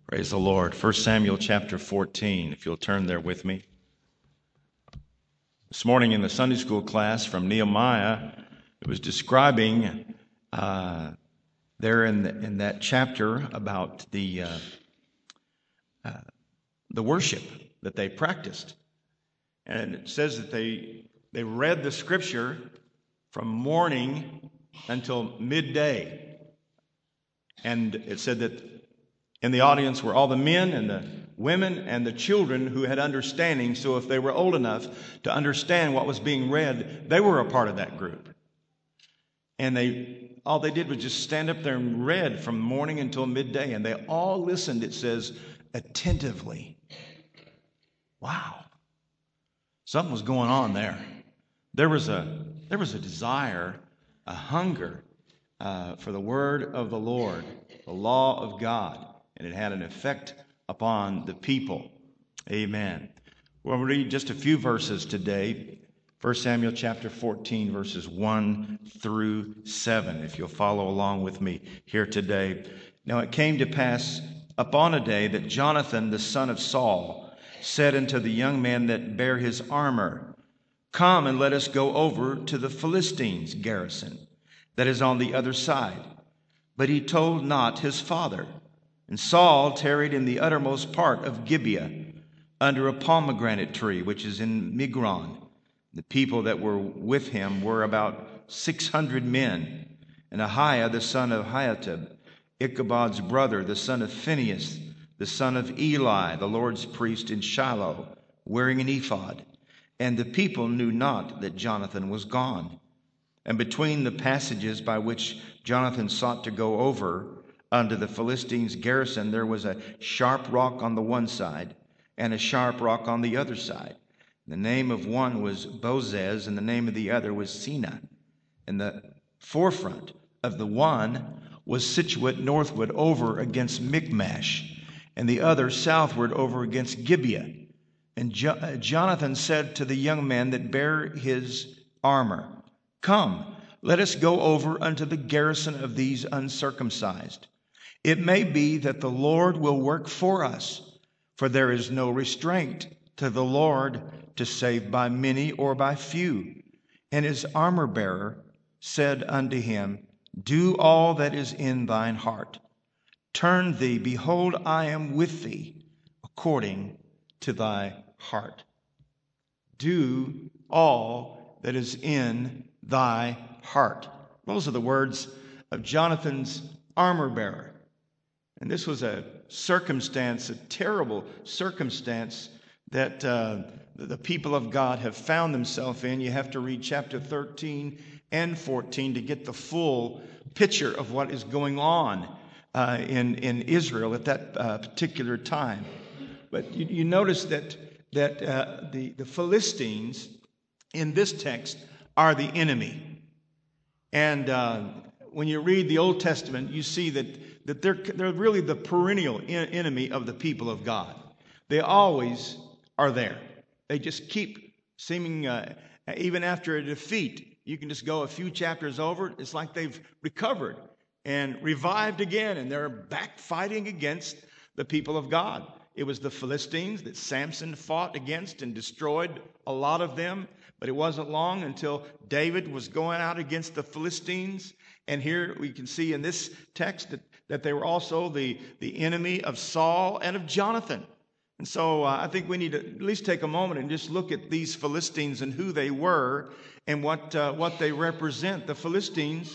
Praise the Lord. 1 Samuel chapter 14, if you'll turn there with me. This morning in the Sunday school class from Nehemiah, it was describing there in that chapter about the worship that they practiced. And it says that they read the scripture from morning until midday. And it said that in the audience were all the men and the women and the children who had understanding. So if they were old enough to understand what was being read, they were a part of that group. And all they did was just stand up there and read from morning until midday. And they all listened, it says, attentively. Wow. Something was going on there. There was a desire, a hunger for the word of the Lord, the law of God. And it had an effect upon the people. Amen. We'll read just a few verses today. 1 Samuel chapter 14, verses 1 through 7, if you'll follow along with me here today. Now it came to pass upon a day that Jonathan, the son of Saul, said unto the young man that bare his armor, Come and let us go over to the Philistines' garrison that is on the other side. But he told not his father. And Saul tarried in the uttermost part of Gibeah, under a pomegranate tree, which is in Migron. The people that were with him were about 600 men. And Ahiah, the son of Ahitub, Ichabod's brother, the son of Phinehas, the son of Eli, the Lord's priest in Shiloh, wearing an ephod. And the people knew not that Jonathan was gone. And between the passages by which Jonathan sought to go over unto the Philistines' garrison, there was a sharp rock on the one side and a sharp rock on the other side. The name of one was Bozez, and the name of the other was Sina. And the forefront of the one was situate northward over against Michmash, and the other southward over against Gibeah. And Jonathan said to the young man that bare his armor, Come, let us go over unto the garrison of these uncircumcised. It may be that the Lord will work for us, for there is no restraint to the Lord to save by many or by few. And his armor bearer said unto him, Do all that is in thine heart. Turn thee, behold, I am with thee, according to thy heart. Do all that is in thy heart. Those are the words of Jonathan's armor bearer. And this was a circumstance, a terrible circumstance that the people of God have found themselves in. You have to read chapter 13 and 14 to get the full picture of what is going on in Israel at that particular time. But you notice that the Philistines in this text are the enemy. And when you read the Old Testament, you see that they're really the perennial enemy of the people of God. They always are there. They just keep seeming, even after a defeat, you can just go a few chapters over. It's like they've recovered and revived again, and they're back fighting against the people of God. It was the Philistines that Samson fought against and destroyed a lot of them. But it wasn't long until David was going out against the Philistines. And here we can see in this text that they were also the enemy of Saul and of Jonathan. And so I think we need to at least take a moment and just look at these Philistines and who they were and what they represent. The Philistines,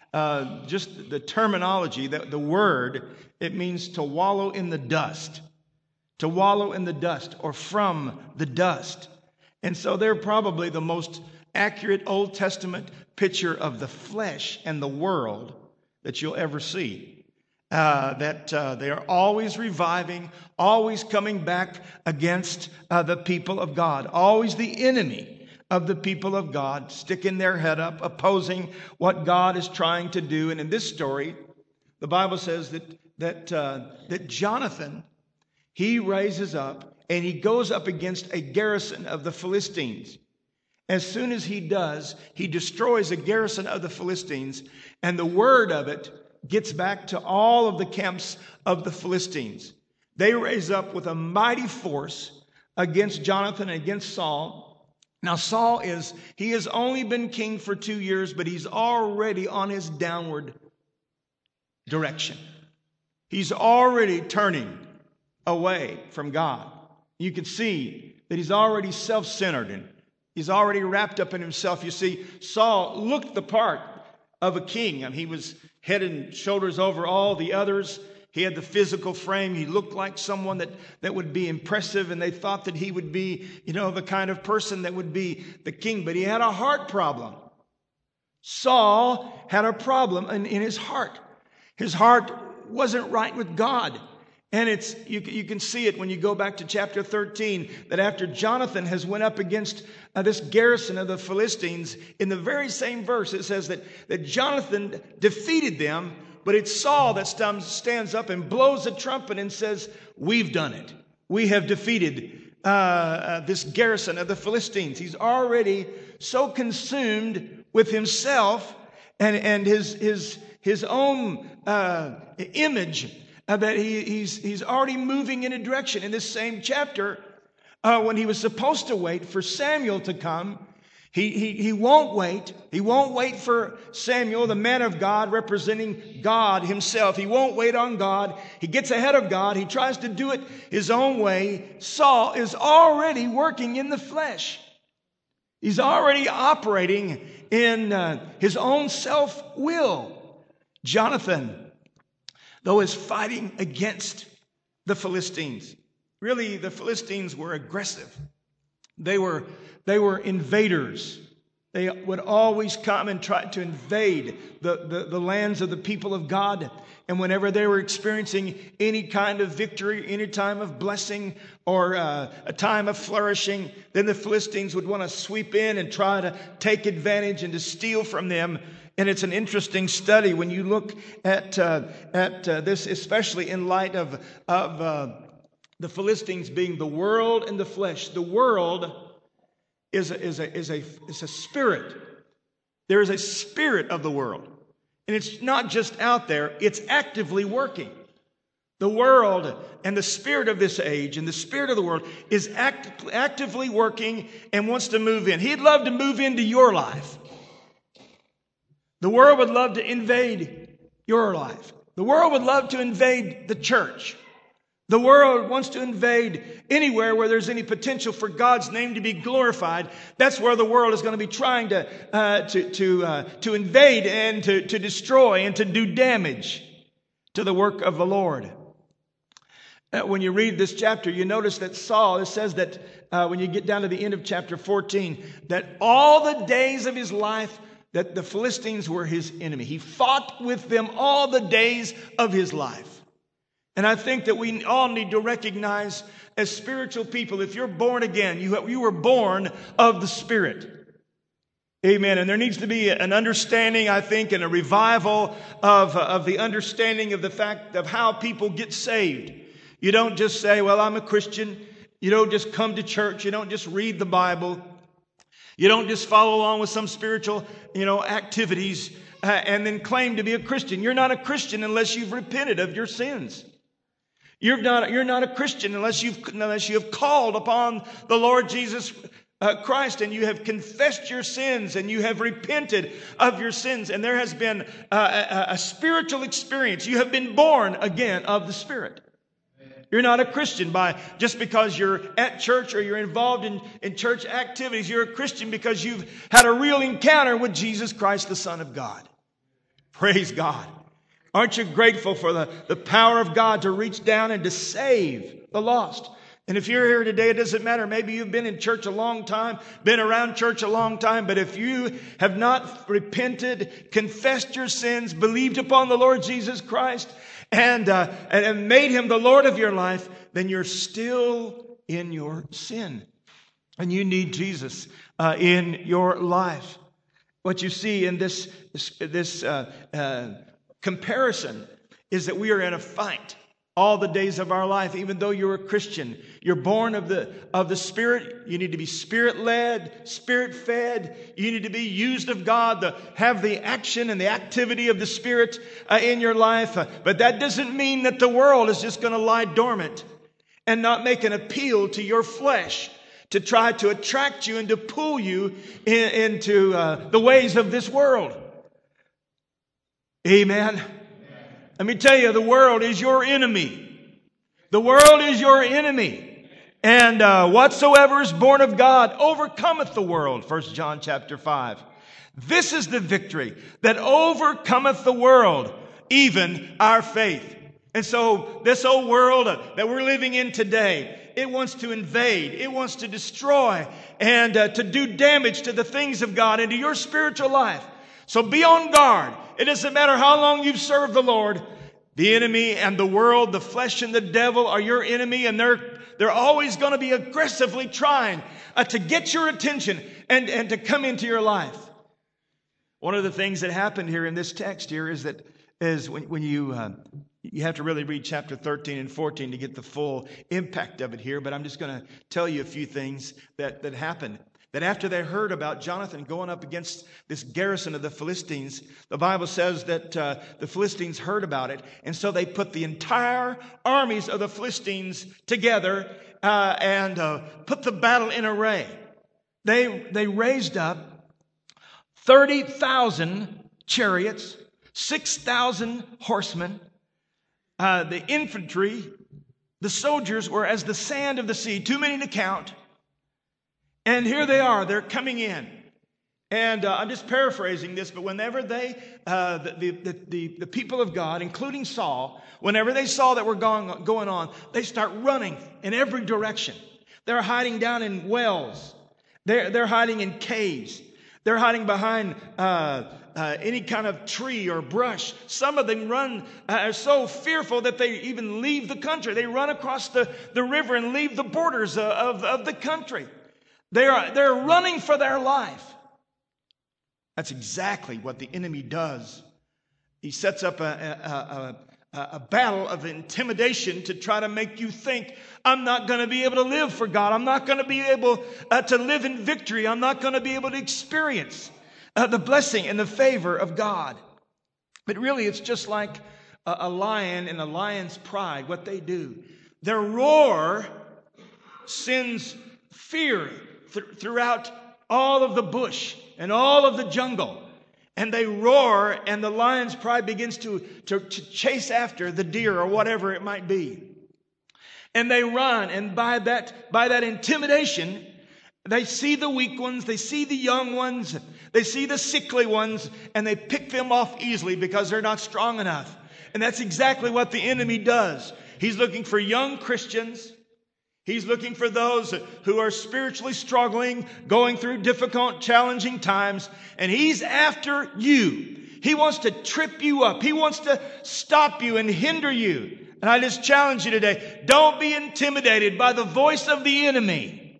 just the terminology, the word, it means to wallow in the dust. To wallow in the dust or from the dust. And so they're probably the most accurate Old Testament picture of the flesh and the world that you'll ever see. That they are always reviving, always coming back against the people of God, always the enemy of the people of God, sticking their head up, opposing what God is trying to do. And in this story, the Bible says that Jonathan, he raises up and he goes up against a garrison of the Philistines. As soon as he does, he destroys a garrison of the Philistines, and the word of it gets back to all of the camps of the Philistines. they raise up with a mighty force against Jonathan and against Saul. Now, Saul he has only been king for 2 years, but he's already on his downward direction. He's already turning away from God. You can see that he's already self-centered and he's already wrapped up in himself. You see, Saul looked the part of a king. I mean, he was head and shoulders over all the others. He had the physical frame. He looked like someone that would be impressive, and they thought that he would be, the kind of person that would be the king. But he had a heart problem. Saul had a problem in his heart. His heart wasn't right with God. And you can see it when you go back to chapter 13, that after Jonathan has went up against this garrison of the Philistines, in the very same verse, it says that Jonathan defeated them, but it's Saul that stands up and blows a trumpet and says, "We've done it. We have defeated this garrison of the Philistines." He's already so consumed with himself and his own image that he's already moving in a direction. In this same chapter, when he was supposed to wait for Samuel to come, he won't wait. He won't wait for Samuel, the man of God, representing God himself. He won't wait on God. He gets ahead of God. He tries to do it his own way. Saul is already working in the flesh. He's already operating in his own self-will. Jonathan, though, is fighting against the Philistines. Really, the Philistines were aggressive. They were invaders. They would always come and try to invade the lands of the people of God. And whenever they were experiencing any kind of victory, any time of blessing, or a time of flourishing, then the Philistines would want to sweep in and try to take advantage and to steal from them. And it's an interesting study when you look at this, especially in light of the Philistines being the world and the flesh. The world is a spirit. There is a spirit of the world. And it's not just out there, it's actively working. The world and the spirit of this age and the spirit of the world is actively working and wants to move in. He'd love to move into your life. The world would love to invade your life. The world would love to invade the church. The world wants to invade anywhere where there's any potential for God's name to be glorified. That's where the world is going to be trying to invade and to destroy and to do damage to the work of the Lord. When you read this chapter, you notice that Saul, it says that when you get down to the end of chapter 14, that all the days of his life that the Philistines were his enemy. He fought with them all the days of his life. And I think that we all need to recognize as spiritual people, if you're born again, you were born of the Spirit. Amen. And there needs to be an understanding, I think, and a revival of the understanding of the fact of how people get saved. You don't just say, "Well, I'm a Christian." You don't just come to church. You don't just read the Bible. You don't just follow along with some spiritual, activities and then claim to be a Christian. You're not a Christian unless you've repented of your sins. You're not a Christian unless you have called upon the Lord Jesus Christ and you have confessed your sins and you have repented of your sins. And there has been a spiritual experience. You have been born again of the Spirit. You're not a Christian just because you're at church or you're involved in church activities. You're a Christian because you've had a real encounter with Jesus Christ, the Son of God. Praise God. Aren't you grateful for the power of God to reach down and to save the lost? And if you're here today, it doesn't matter. Maybe you've been in church a long time, been around church a long time, but if you have not repented, confessed your sins, believed upon the Lord Jesus Christ, and made Him the Lord of your life, then you're still in your sin. And you need Jesus in your life. What you see in this comparison is that we are in a fight. all the days of our life, even though you're a Christian. You're born of the Spirit. You need to be Spirit-led, Spirit-fed. You need to be used of God to have the action and the activity of the Spirit in your life. But that doesn't mean that the world is just going to lie dormant and not make an appeal to your flesh to try to attract you and to pull you into the ways of this world. Amen. Let me tell you, the world is your enemy. The world is your enemy. And whatsoever is born of God overcometh the world. 1 John chapter 5. This is the victory that overcometh the world, even our faith. And so this old world that we're living in today, it wants to invade, it wants to destroy, and to do damage to the things of God and to your spiritual life. So be on guard. It doesn't matter how long you've served the Lord. The enemy and the world, the flesh and the devil are your enemy, and they're always going to be aggressively trying to get your attention and to come into your life. One of the things that happened here in this text here is when you have to really read chapter 13 and 14 to get the full impact of it here, but I'm just going to tell you a few things that happened. That after they heard about Jonathan going up against this garrison of the Philistines, the Bible says that the Philistines heard about it, and so they put the entire armies of the Philistines together and put the battle in array. They raised up 30,000 chariots, 6,000 horsemen. The infantry, the soldiers were as the sand of the sea, too many to count. And here they are, they're coming in. And I'm just paraphrasing this, but whenever the people of God, including Saul, whenever they saw that were going on, they start running in every direction. They're hiding down in wells. They're hiding in caves. They're hiding behind any kind of tree or brush. Some of them are so fearful that they even leave the country. They run across the river and leave the borders of the country. They're running for their life. That's exactly what the enemy does. He sets up a battle of intimidation to try to make you think, I'm not going to be able to live for God. I'm not going to be able to live in victory. I'm not going to be able to experience the blessing and the favor of God. But really, it's just like a lion and a lion's pride, what they do. Their roar sends fear throughout all of the bush and all of the jungle. And they roar, and the lion's pride begins to chase after the deer or whatever it might be. And they run, and by that intimidation, they see the weak ones, they see the young ones, they see the sickly ones, and they pick them off easily because they're not strong enough. And that's exactly what the enemy does. He's looking for young Christians. He's looking for those who are spiritually struggling, going through difficult, challenging times, and he's after you. He wants to trip you up. He wants to stop you and hinder you. And I just challenge you today, don't be intimidated by the voice of the enemy.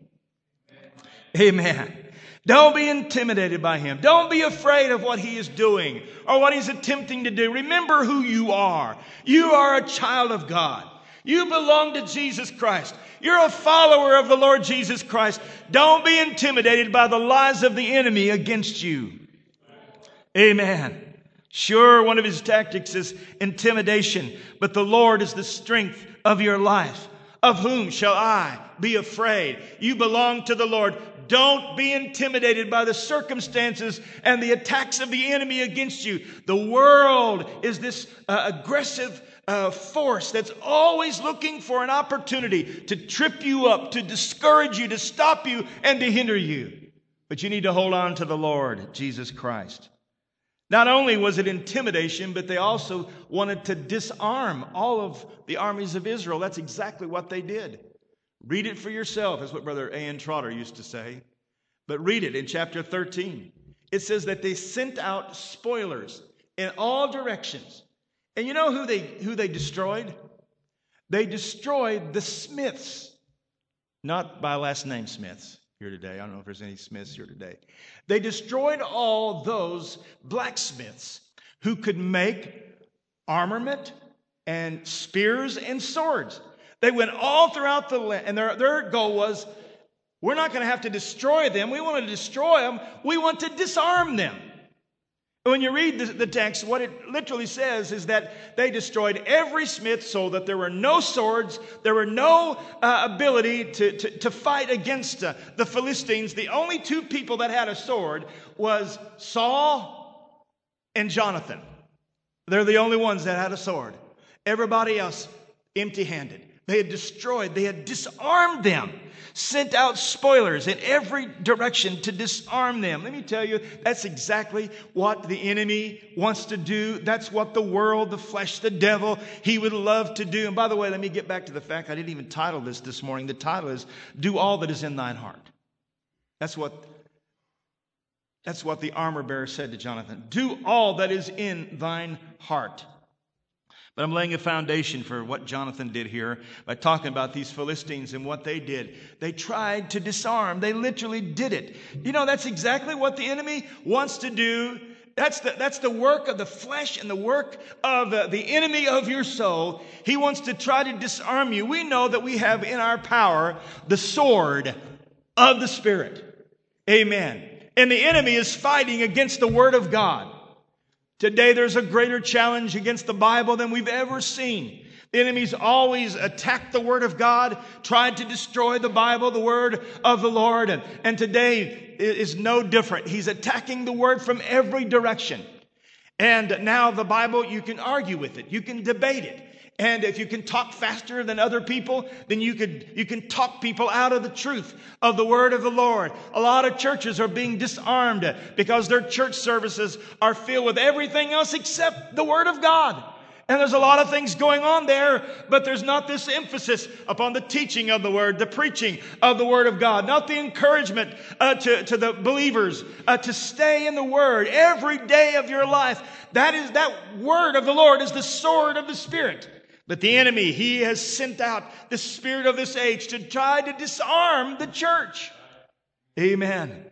Amen. Don't be intimidated by him. Don't be afraid of what he is doing or what he's attempting to do. Remember who you are. You are a child of God. You belong to Jesus Christ. You're a follower of the Lord Jesus Christ. Don't be intimidated by the lies of the enemy against you. Amen. Sure, one of his tactics is intimidation, but the Lord is the strength of your life. Of whom shall I be afraid? You belong to the Lord. Don't be intimidated by the circumstances and the attacks of the enemy against you. The world is this aggressive force that's always looking for an opportunity to trip you up, to discourage you, to stop you, and to hinder you. But you need to hold on to the Lord, Jesus Christ. Not only was it intimidation, but they also wanted to disarm all of the armies of Israel. That's exactly what they did. Read it for yourself, is what Brother A.N. Trotter used to say. But read it in chapter 13. It says that they sent out spoilers in all directions. And you know who they destroyed? They destroyed the Smiths. Not by last name Smiths here today. I don't know if there's any Smiths here today. They destroyed all those blacksmiths who could make armament and spears and swords. They went all throughout the land, and their goal was, we're not going to have to destroy them. We want to destroy them. We want to disarm them. When you read the text, what it literally says is that they destroyed every smith so that there were no swords, there were no ability to fight against the Philistines. The only two people that had a sword was Saul and Jonathan. They're the only ones that had a sword. Everybody else empty-handed. They had destroyed, they had disarmed them, sent out spoilers in every direction to disarm them. Let me tell you, that's exactly what the enemy wants to do. That's what the world, the flesh, the devil, he would love to do. And by the way, let me get back to the fact I didn't even title this morning. The title is, Do All That Is in Thine Heart. That's what the armor bearer said to Jonathan. Do all that is in thine heart. But I'm laying a foundation for what Jonathan did here by talking about these Philistines and what they did. They tried to disarm. They literally did it. You know, that's exactly what the enemy wants to do. That's the work of the flesh and the work of the enemy of your soul. He wants to try to disarm you. We know that we have in our power the sword of the Spirit. Amen. And the enemy is fighting against the Word of God. Today there's a greater challenge against the Bible than we've ever seen. The enemy's always attacked the Word of God, tried to destroy the Bible, the Word of the Lord. And today is no different. He's attacking the Word from every direction. And now the Bible, you can argue with it. You can debate it. And if you can talk faster than other people, then you can talk people out of the truth of the word of the Lord. A lot of churches are being disarmed because their church services are filled with everything else except the word of God. And there's a lot of things going on there, but there's not this emphasis upon the teaching of the word, the preaching of the word of God, not the encouragement to the believers to stay in the word every day of your life. That word of the Lord is the sword of the Spirit. But the enemy, he has sent out the spirit of this age to try to disarm the church. Amen.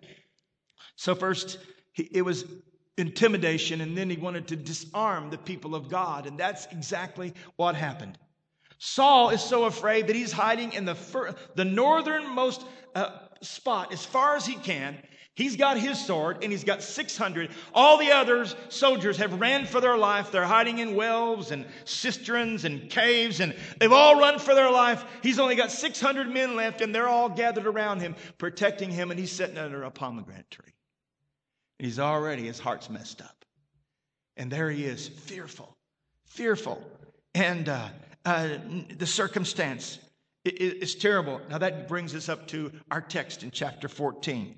So first, it was intimidation, and then he wanted to disarm the people of God. And that's exactly what happened. Saul is so afraid that he's hiding in the northernmost spot as far as he can. He's got his sword, and he's got 600. All the other soldiers have ran for their life. They're hiding in wells and cisterns and caves, and they've all run for their life. He's only got 600 men left, and they're all gathered around him, protecting him, and he's sitting under a pomegranate tree. And his heart's messed up. And there he is, fearful. And the circumstance is terrible. Now that brings us up to our text in chapter 14.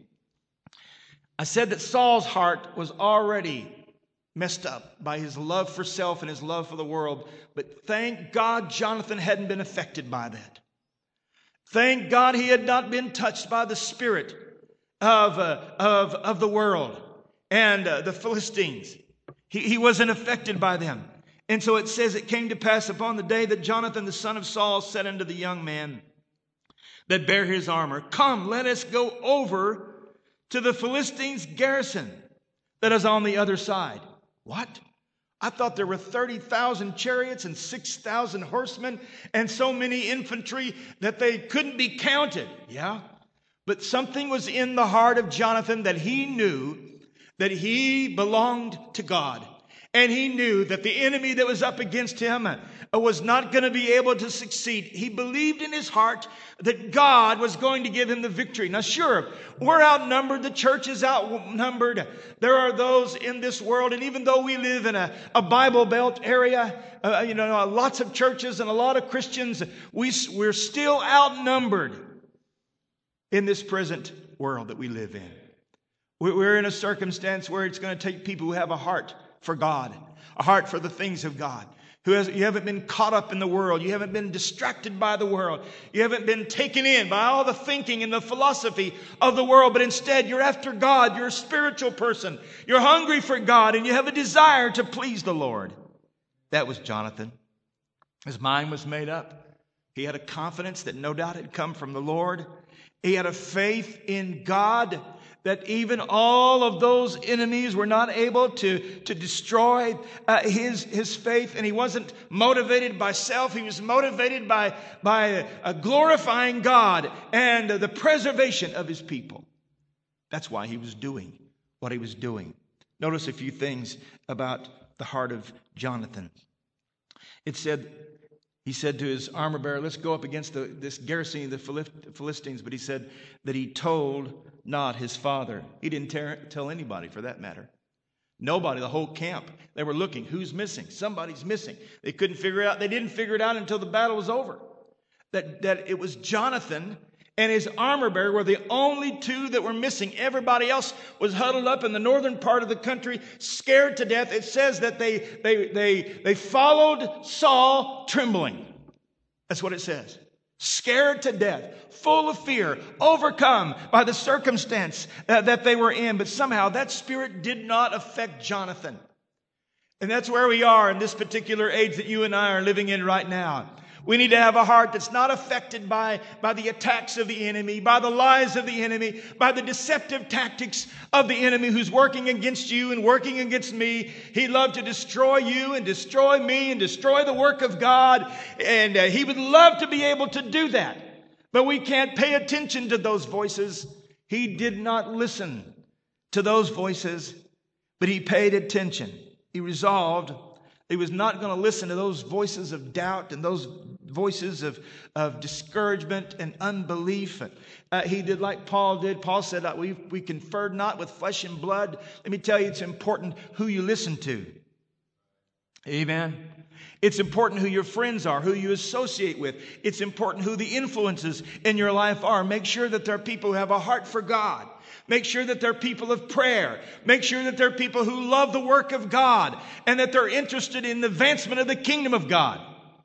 I said that Saul's heart was already messed up by his love for self and his love for the world. But thank God Jonathan hadn't been affected by that. Thank God he had not been touched by the spirit of the world and the Philistines. He wasn't affected by them. And so it says, it came to pass upon the day that Jonathan the son of Saul said unto the young man that bare his armor, Come, let us go over to the Philistines' garrison that is on the other side. What? I thought there were 30,000 chariots and 6,000 horsemen and so many infantry that they couldn't be counted. Yeah. But something was in the heart of Jonathan that he knew that he belonged to God. And he knew that the enemy that was up against him was not going to be able to succeed. He believed in his heart that God was going to give him the victory. Now, sure, we're outnumbered. The church is outnumbered. There are those in this world, and even though we live in a Bible Belt area, lots of churches and a lot of Christians, we're still outnumbered in this present world that we live in. We're in a circumstance where it's going to take people who have a heart for God, a heart for the things of God. You haven't been caught up in the world. You haven't been distracted by the world. You haven't been taken in by all the thinking and the philosophy of the world, but instead you're after God. You're a spiritual person. You're hungry for God, and you have a desire to please the Lord. That was Jonathan. His mind was made up. He had a confidence that no doubt had come from the Lord. He had a faith in God that even all of those enemies were not able to destroy his faith. And he wasn't motivated by self. He was motivated by glorifying God and the preservation of his people. That's why he was doing what he was doing. Notice a few things about the heart of Jonathan. It said, he said to his armor bearer, let's go up against this garrison of the Philistines. But he said that he told not his father. He didn't tell anybody, for that matter. Nobody, the whole camp. They were looking. Who's missing? Somebody's missing. They couldn't figure it out. They didn't figure it out until the battle was over. That it was Jonathan and his armor bearer were the only two that were missing. Everybody else was huddled up in the northern part of the country, scared to death. It says that they followed Saul trembling. That's what it says. Scared to death, full of fear, overcome by the circumstance that they were in. But somehow that spirit did not affect Jonathan. And that's where we are in this particular age that you and I are living in right now. We need to have a heart that's not affected by the attacks of the enemy, by the lies of the enemy, by the deceptive tactics of the enemy who's working against you and working against me. He'd love to destroy you and destroy me and destroy the work of God. And he would love to be able to do that. But we can't pay attention to those voices. He did not listen to those voices, but he paid attention. He resolved he was not going to listen to those voices of doubt and those voices of discouragement and unbelief. He did like Paul did. Paul said, we conferred not with flesh and blood. Let me tell you, it's important who you listen to. Amen. It's important who your friends are, who you associate with. It's important who the influences in your life are. Make sure that there are people who have a heart for God. Make sure that they're people of prayer. Make sure that they're people who love the work of God and that they're interested in the advancement of the kingdom of God.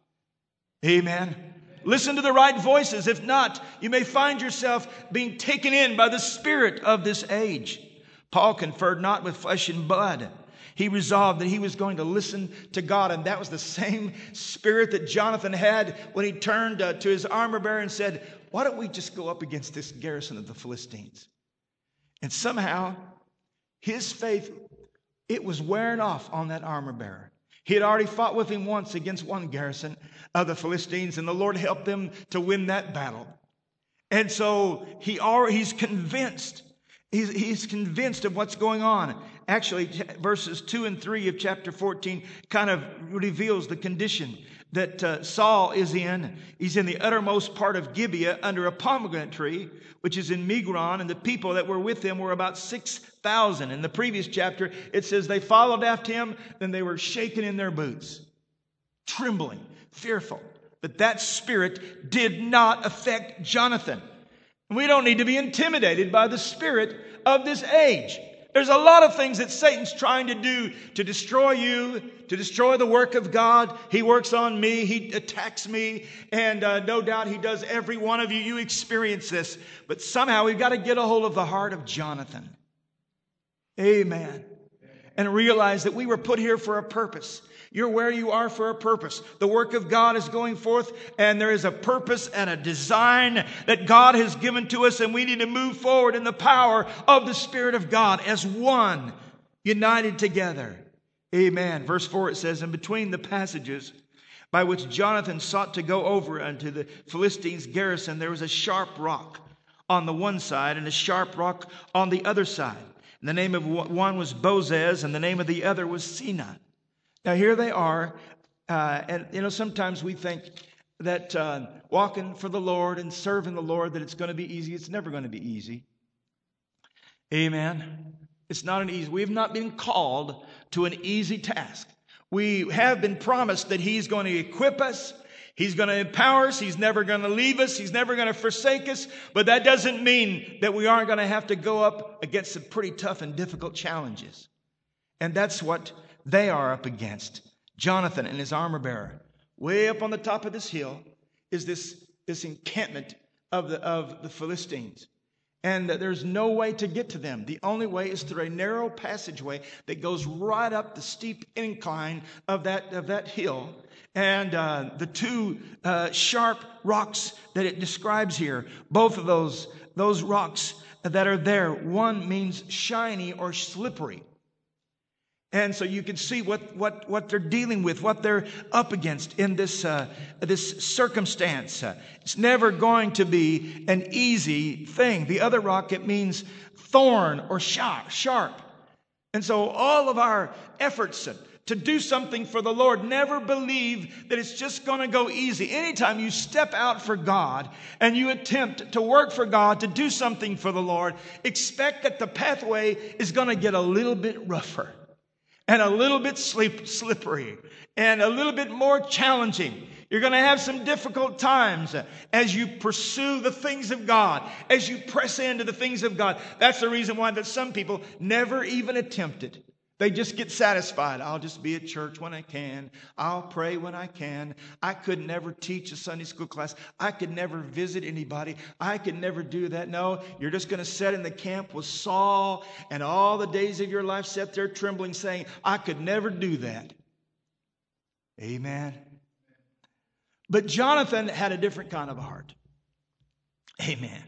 Amen. Listen to the right voices. If not, you may find yourself being taken in by the spirit of this age. Paul conferred not with flesh and blood. He resolved that he was going to listen to God. And that was the same spirit that Jonathan had when he turned to his armor bearer and said, why don't we just go up against this garrison of the Philistines? And somehow, his faith, it was wearing off on that armor bearer. He had already fought with him once against one garrison of the Philistines, and the Lord helped them to win that battle. And so he's convinced. He's convinced of what's going on. Actually, verses 2 and 3 of chapter 14 kind of reveals the condition that Saul is in. He's in the uttermost part of Gibeah under a pomegranate tree, which is in Migron, and the people that were with him were about 6,000. In the previous chapter, it says they followed after him, then they were shaking in their boots, trembling, fearful. But that spirit did not affect Jonathan. We don't need to be intimidated by the spirit of this age. There's a lot of things that Satan's trying to do to destroy you, to destroy the work of God. He works on me. He attacks me. And no doubt he does every one of you. You experience this. But somehow we've got to get a hold of the heart of Jonathan. Amen. And realize that we were put here for a purpose. You're where you are for a purpose. The work of God is going forth, and there is a purpose and a design that God has given to us, and we need to move forward in the power of the Spirit of God as one, united together. Amen. Verse 4, it says, and between the passages by which Jonathan sought to go over unto the Philistines' garrison, there was a sharp rock on the one side and a sharp rock on the other side. And the name of one was Bozez, and the name of the other was Sina. Now, here they are, and sometimes we think that walking for the Lord and serving the Lord, that it's going to be easy. It's never going to be easy. Amen. It's not an easy. We have not been called to an easy task. We have been promised that He's going to equip us. He's going to empower us. He's never going to leave us. He's never going to forsake us. But that doesn't mean that we aren't going to have to go up against some pretty tough and difficult challenges. And that's what they are up against. Jonathan and his armor bearer. Way up on the top of this hill is this encampment of the Philistines. And there's no way to get to them. The only way is through a narrow passageway that goes right up the steep incline of that hill. And the two sharp rocks that it describes here, both of those rocks that are there. One means shiny or slippery. And so you can see what they're dealing with, what they're up against in this circumstance. It's never going to be an easy thing. The other rock, it means thorn or sharp. And so all of our efforts to do something for the Lord, never believe that it's just going to go easy. Anytime you step out for God and you attempt to work for God, to do something for the Lord, expect that the pathway is going to get a little bit rougher and a little bit slippery and a little bit more challenging. You're going to have some difficult times as you pursue the things of God, as you press into the things of God. That's the reason why that some people never even attempt it. They just get satisfied. I'll just be at church when I can. I'll pray when I can. I could never teach a Sunday school class. I could never visit anybody. I could never do that. No, you're just going to sit in the camp with Saul and all the days of your life sit there trembling saying, I could never do that. Amen. But Jonathan had a different kind of a heart. Amen.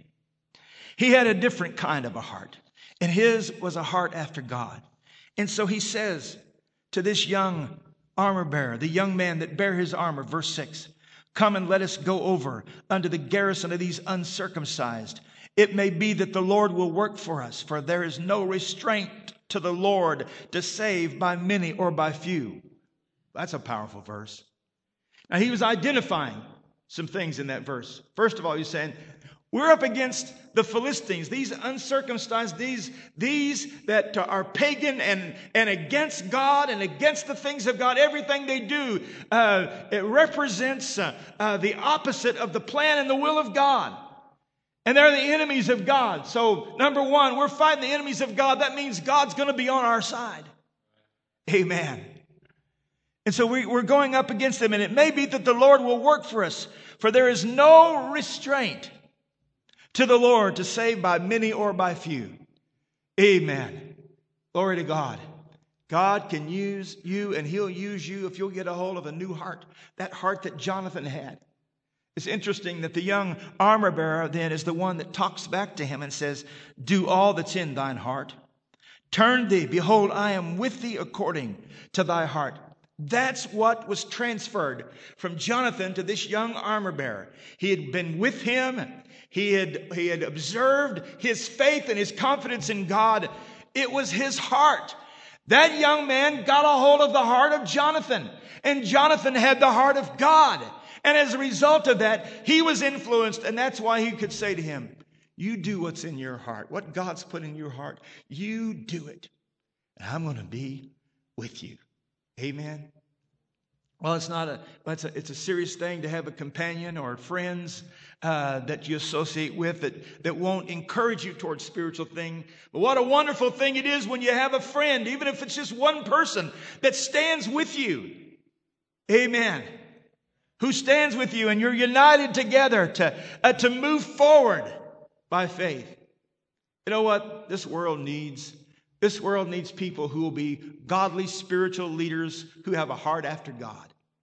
He had a different kind of a heart. And his was a heart after God. And so he says to this young armor bearer, the young man that bare his armor, verse 6, come and let us go over unto the garrison of these uncircumcised. It may be that the Lord will work for us, for there is no restraint to the Lord to save by many or by few. That's a powerful verse. Now he was identifying some things in that verse. First of all, he's saying, we're up against the Philistines, these uncircumcised, these that are pagan and against God and against the things of God. Everything they do, it represents the opposite of the plan and the will of God. And they're the enemies of God. So, number one, we're fighting the enemies of God. That means God's going to be on our side. Amen. And so we're going up against them. And it may be that the Lord will work for us, for there is no restraint to the Lord to save by many or by few. Amen. Glory to God. God can use you, and He'll use you if you'll get a hold of a new heart, that heart that Jonathan had. It's interesting that the young armor bearer then is the one that talks back to him and says, do all that's in thine heart. Turn thee, behold, I am with thee according to thy heart. That's what was transferred from Jonathan to this young armor bearer. He had been with him. He had observed his faith and his confidence in God. It was his heart. That young man got a hold of the heart of Jonathan, and Jonathan had the heart of God. And as a result of that, he was influenced, and that's why he could say to him, you do what's in your heart. What God's put in your heart, you do it. And I'm going to be with you. Amen. Well, it's a serious thing to have a companion or friends that you associate with that won't encourage you towards spiritual thing. But what a wonderful thing it is when you have a friend, even if it's just one person that stands with you. Amen. Who stands with you and you're united together to move forward by faith. You know what this world needs? This world needs people who will be godly spiritual leaders who have a heart after God.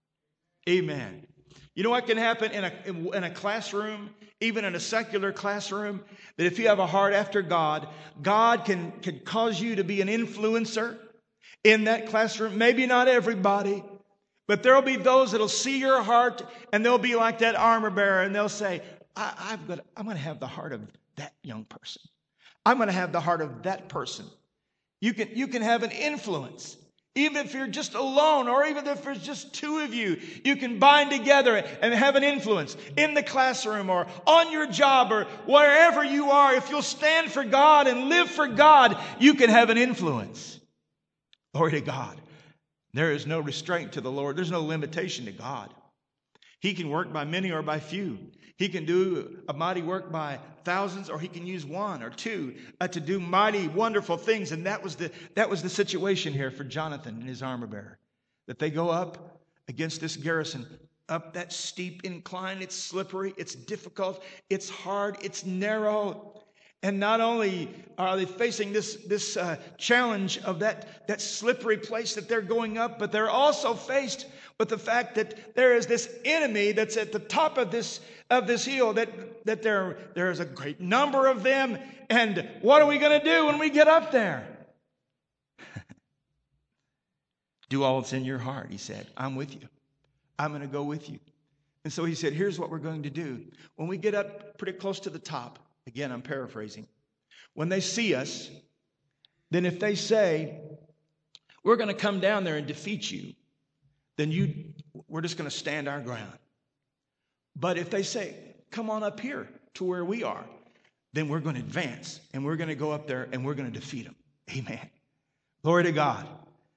Amen. You know what can happen in a classroom, even in a secular classroom? That if you have a heart after God, God can cause you to be an influencer in that classroom. Maybe not everybody, but there'll be those that'll see your heart and they'll be like that armor bearer and they'll say, I'm going to have the heart of that young person. I'm going to have the heart of that person. You can have an influence. Even if you're just alone or even if there's just two of you, you can bind together and have an influence in the classroom or on your job or wherever you are. If you'll stand for God and live for God, you can have an influence. Glory to God. There is no restraint to the Lord. There's no limitation to God. He can work by many or by few. He can do a mighty work by thousands, or he can use one or two to do mighty, wonderful things. And that was the situation here for Jonathan and his armor bearer. That they go up against this garrison, up that steep incline. It's slippery, it's difficult, it's hard, it's narrow. And not only are they facing this challenge of that slippery place that they're going up, but they're also faced but the fact that there is this enemy that's at the top of this hill, that there is a great number of them. And what are we going to do when we get up there? Do all that's in your heart, he said. I'm with you. I'm going to go with you. And so he said, here's what we're going to do. When we get up pretty close to the top, again, I'm paraphrasing. When they see us, then if they say, we're going to come down there and defeat you, then we're just going to stand our ground. But if they say, come on up here to where we are, then we're going to advance and we're going to go up there and we're going to defeat them. Amen. Glory to God.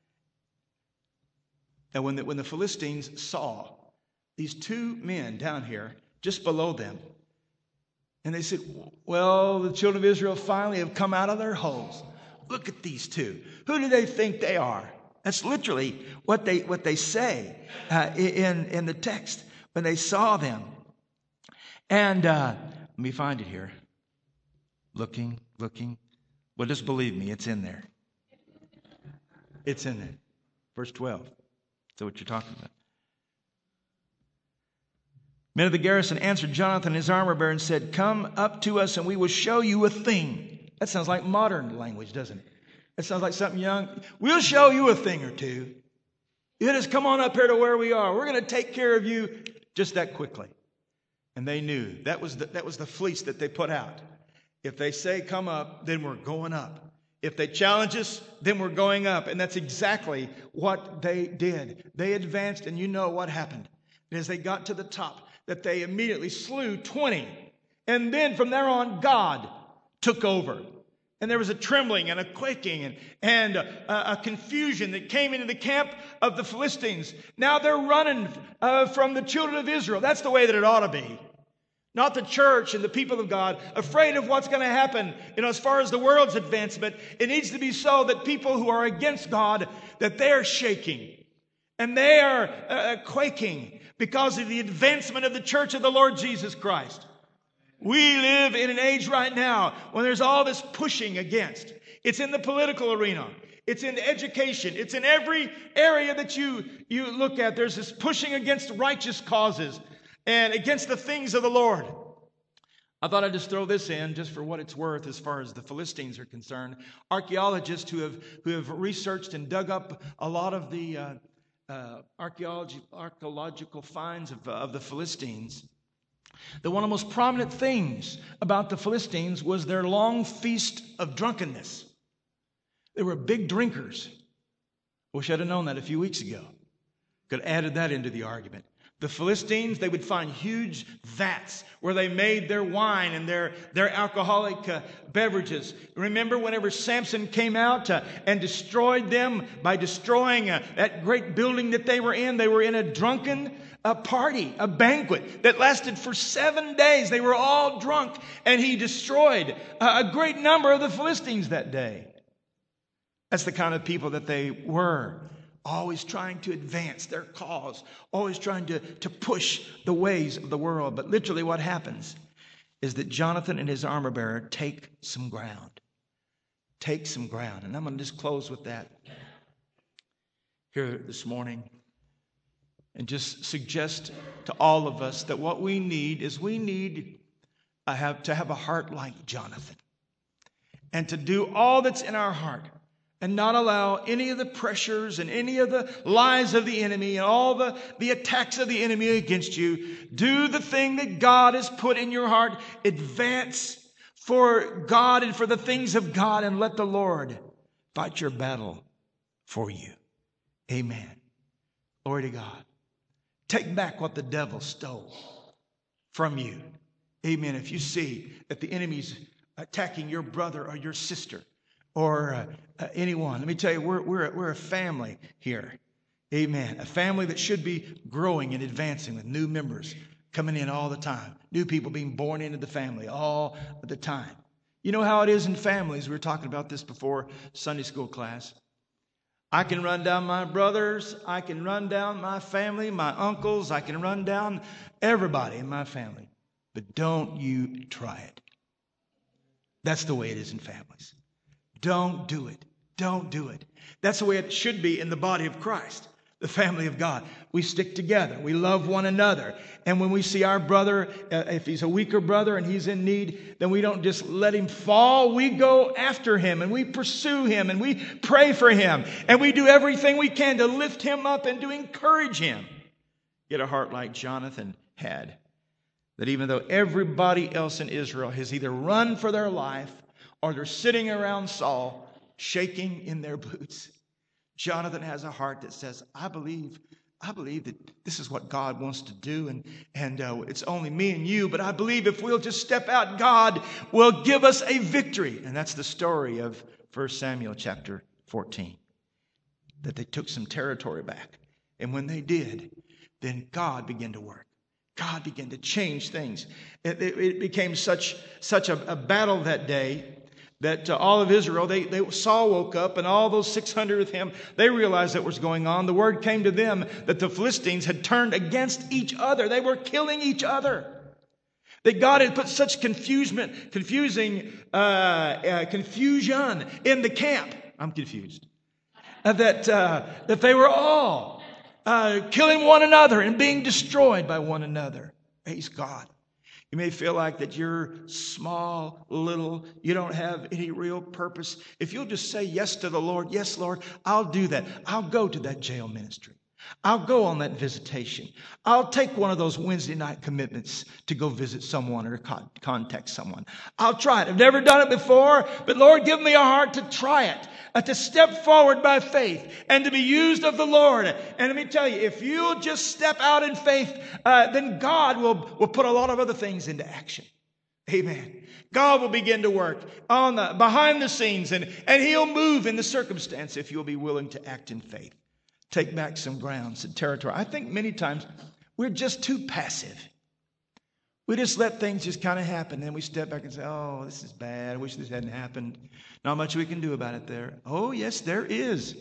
And when the Philistines saw these two men down here, just below them, and they said, well, the children of Israel finally have come out of their holes. Look at these two. Who do they think they are? That's literally what they say in the text when they saw them. And let me find it here. Looking. Well, just believe me, it's in there. It's in there. Verse 12. Is that what you're talking about? Men of the garrison answered Jonathan, his armor bearer, and said, come up to us and we will show you a thing. That sounds like modern language, doesn't it? That sounds like something young. We'll show you a thing or two. You just come on up here to where we are. We're going to take care of you just that quickly. And they knew that was the fleece that they put out. If they say come up, then we're going up. If they challenge us, then we're going up. And that's exactly what they did. They advanced, and you know what happened. And as they got to the top, that they immediately slew 20. And then from there on, God took over. And there was a trembling and a quaking and a confusion that came into the camp of the Philistines. Now they're running from the children of Israel. That's the way that it ought to be. Not the church and the people of God, afraid of what's going to happen, as far as the world's advancement. It needs to be so that people who are against God, that they're shaking and they are quaking because of the advancement of the church of the Lord Jesus Christ. We live in an age right now when there's all this pushing against. It's in the political arena. It's in education. It's in every area that you look at. There's this pushing against righteous causes and against the things of the Lord. I thought I'd just throw this in just for what it's worth as far as the Philistines are concerned. Archaeologists who have researched and dug up a lot of the archaeological finds of the Philistines, that one of the most prominent things about the Philistines was their long feast of drunkenness. They were big drinkers. Wish I'd have known that a few weeks ago. Could have added that into the argument. The Philistines, they would find huge vats where they made their wine and their alcoholic beverages. Remember whenever Samson came out and destroyed them by destroying that great building that they were in a drunken party, a banquet that lasted for 7 days. They were all drunk, and he destroyed a great number of the Philistines that day. That's the kind of people that they were. Always trying to advance their cause. Always trying to push the ways of the world. But literally what happens is that Jonathan and his armor bearer take some ground. Take some ground. And I'm going to just close with that here this morning. And just suggest to all of us that what we need is to have a heart like Jonathan. And to do all that's in our heart. And not allow any of the pressures and any of the lies of the enemy and all the attacks of the enemy against you. Do the thing that God has put in your heart. Advance for God and for the things of God, and let the Lord fight your battle for you. Amen. Glory to God. Take back what the devil stole from you. Amen. If you see that the enemy's attacking your brother or your sister, or anyone. Let me tell you, we're a family here. Amen. A family that should be growing and advancing with new members coming in all the time. New people being born into the family all the time. You know how it is in families. We were talking about this before Sunday school class. I can run down my brothers. I can run down my family, my uncles. I can run down everybody in my family. But don't you try it. That's the way it is in families. Don't do it. Don't do it. That's the way it should be in the body of Christ. The family of God. We stick together. We love one another. And when we see our brother, if he's a weaker brother and he's in need, then we don't just let him fall. We go after him and we pursue him and we pray for him. And we do everything we can to lift him up and to encourage him. Get a heart like Jonathan had. That even though everybody else in Israel has either run for their life or they're sitting around Saul shaking in their boots, Jonathan has a heart that says, I believe that this is what God wants to do, and it's only me and you, but I believe if we'll just step out, God will give us a victory. And that's the story of 1 Samuel chapter 14, that they took some territory back. And when they did, then God began to work. God began to change things. It became such a battle that day that all of Israel, Saul woke up, and all those 600 with him, they realized that was going on. The word came to them that the Philistines had turned against each other. They were killing each other. That God had put such confusion in the camp. I'm confused. That they were all killing one another and being destroyed by one another. Praise God. You may feel like that you're small, little, you don't have any real purpose. If you'll just say yes to the Lord, yes, Lord, I'll do that. I'll go to that jail ministry. I'll go on that visitation. I'll take one of those Wednesday night commitments to go visit someone or contact someone. I'll try it. I've never done it before, but Lord, give me a heart to try it, to step forward by faith and to be used of the Lord. And let me tell you, if you'll just step out in faith, then God will put a lot of other things into action. Amen. God will begin to work behind the scenes, and He'll move in the circumstance if you'll be willing to act in faith. Take back some ground, some territory. I think many times we're just too passive. We just let things just kind of happen. Then we step back and say, oh, this is bad. I wish this hadn't happened. Not much we can do about it there. Oh, yes, there is.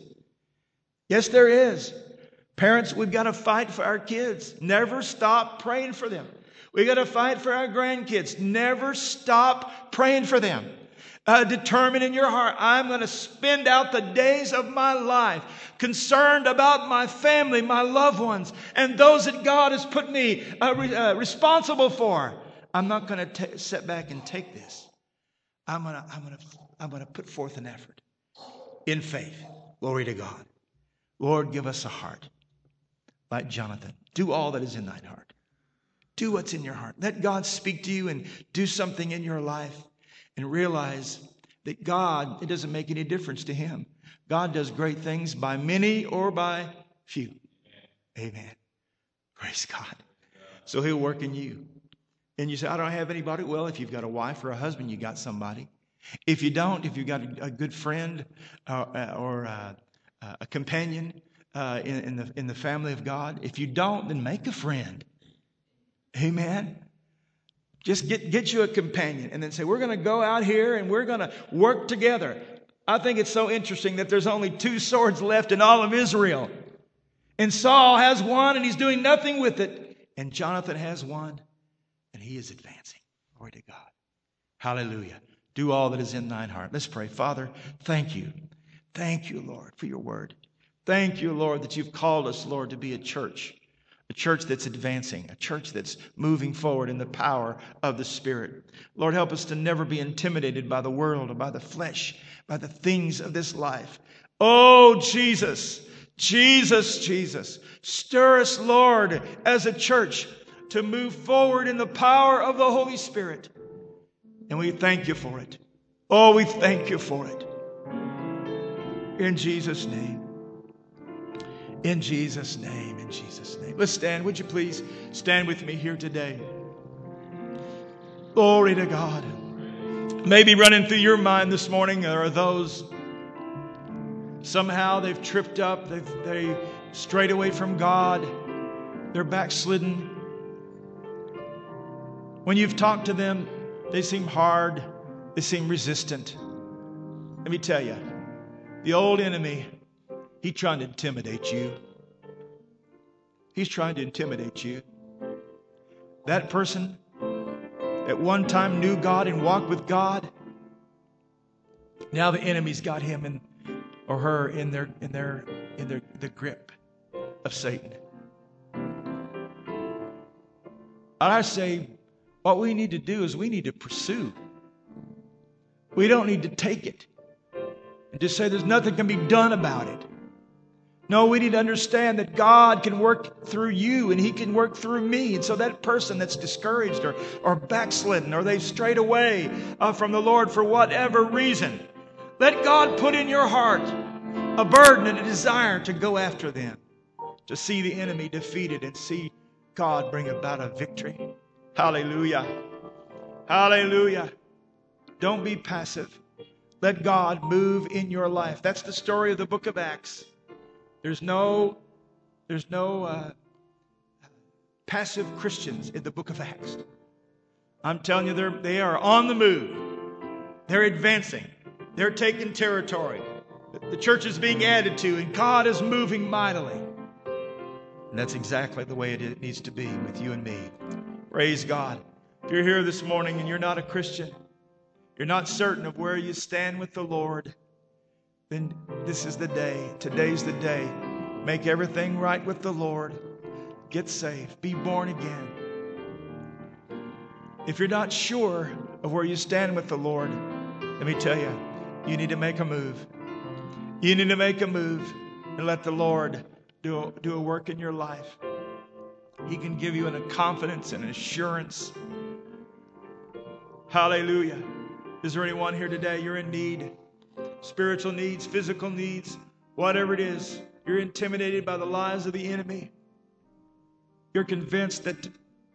Yes, there is. Parents, we've got to fight for our kids. Never stop praying for them. We've got to fight for our grandkids. Never stop praying for them. Determine in your heart, I'm going to spend out the days of my life concerned about my family, my loved ones, and those that God has put me responsible for. I'm not going to sit back and take this. I'm going to put forth an effort in faith. Glory to God. Lord, give us a heart like Jonathan. Do all that is in thine heart. Do what's in your heart. Let God speak to you and do something in your life. And realize that God, it doesn't make any difference to Him. God does great things by many or by few. Amen. Praise God. So He'll work in you. And you say, I don't have anybody. Well, if you've got a wife or a husband, you got somebody. If you don't, if you've got a good friend or a companion in the family of God, if you don't, then make a friend. Amen. Just get you a companion and then say, we're going to go out here and we're going to work together. I think it's so interesting that there's only 2 swords left in all of Israel. And Saul has one and he's doing nothing with it. And Jonathan has one and he is advancing. Glory to God. Hallelujah. Do all that is in thine heart. Let's pray. Father, thank you. Thank you, Lord, for your word. Thank you, Lord, that you've called us, Lord, to be a church that's advancing, a church that's moving forward in the power of the Spirit. Lord, help us to never be intimidated by the world or by the flesh, by the things of this life. Oh, Jesus, Jesus, Jesus. Stir us, Lord, as a church to move forward in the power of the Holy Spirit. And we thank you for it. Oh, we thank you for it. In Jesus' name. In Jesus' name, in Jesus' name. Let's stand. Would you please stand with me here today? Glory to God. Maybe running through your mind this morning are those somehow they've tripped up, they strayed away from God, they're backslidden. When you've talked to them, they seem hard, they seem resistant. Let me tell you, the old enemy, he's trying to intimidate you. He's trying to intimidate you. That person at one time knew God and walked with God, now the enemy's got him or her in their grip. of Satan. And I say, what we need to do is we need to pursue. We don't need to take it and just say there's nothing can be done about it. No, we need to understand that God can work through you and He can work through me. And so that person that's discouraged or backslidden or they've strayed away from the Lord for whatever reason, let God put in your heart a burden and a desire to go after them, to see the enemy defeated and see God bring about a victory. Hallelujah. Hallelujah. Don't be passive. Let God move in your life. That's the story of the book of Acts. There's no passive Christians in the book of Acts. I'm telling you, they are on the move. They're advancing. They're taking territory. The church is being added to, and God is moving mightily. And that's exactly the way it needs to be with you and me. Praise God. If you're here this morning and you're not a Christian, you're not certain of where you stand with the Lord, then this is the day. Today's the day. Make everything right with the Lord. Get saved. Be born again. If you're not sure of where you stand with the Lord, let me tell you, you need to make a move. You need to make a move and let the Lord do a work in your life. He can give you a confidence and assurance. Hallelujah. Is there anyone here today? You're in need. Spiritual needs, physical needs, whatever it is. You're intimidated by the lies of the enemy. You're convinced that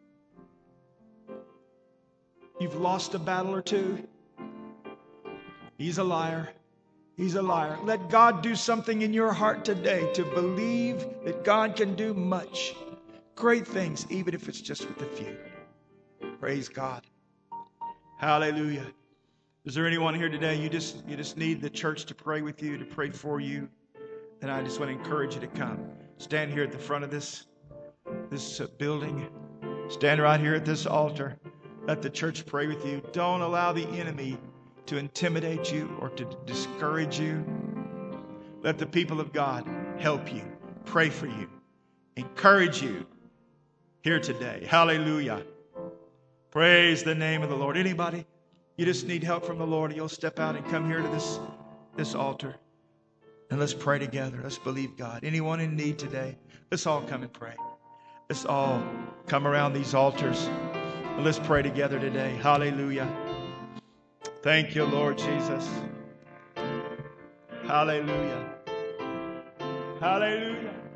you've lost a battle or two. He's a liar. He's a liar. Let God do something in your heart today to believe that God can do much. Great things, even if it's just with a few. Praise God. Hallelujah. Is there anyone here today, you just need the church to pray with you, to pray for you? Then I just want to encourage you to come. Stand here at the front of this building. Stand right here at this altar. Let the church pray with you. Don't allow the enemy to intimidate you or to discourage you. Let the people of God help you, pray for you, encourage you here today. Hallelujah. Praise the name of the Lord. Anybody? You just need help from the Lord. You'll step out and come here to this altar. And let's pray together. Let's believe God. Anyone in need today? Let's all come and pray. Let's all come around these altars. And let's pray together today. Hallelujah. Thank you, Lord Jesus. Hallelujah. Hallelujah.